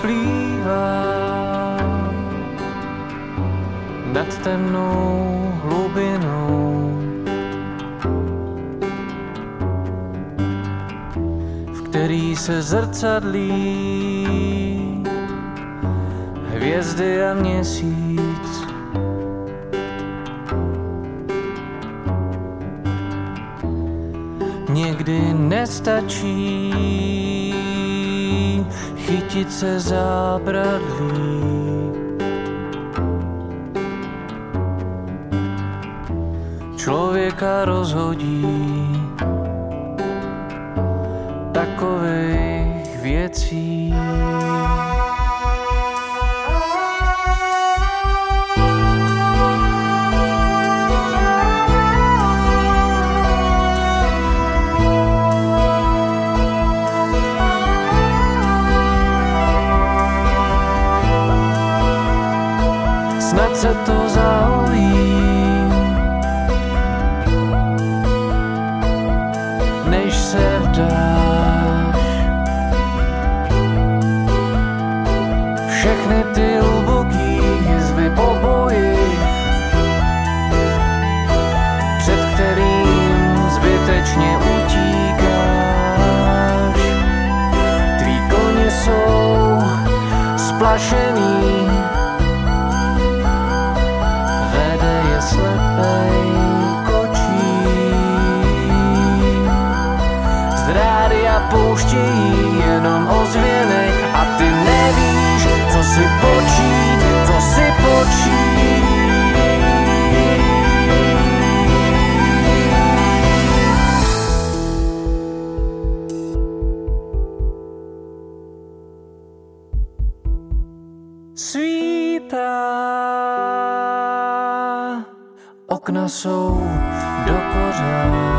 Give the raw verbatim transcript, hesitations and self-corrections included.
splývá nad temnou hlubinou, v který se zrcadlí hvězdy a měsíc. Někdy nestačí chytit se zábradlí, člověka rozhodí takových věcí. Snad se to zahojí, než se vdáš. Všechny ty hluboký jizvy po boji, před kterým zbytečně utíkáš. Tví koně jsou splašený, vede je slepej kočí. Z rádia pouštějí jenom ozvěny a ty nevíš, co si počít, co si počít. Svítá, okna jsou do kořán.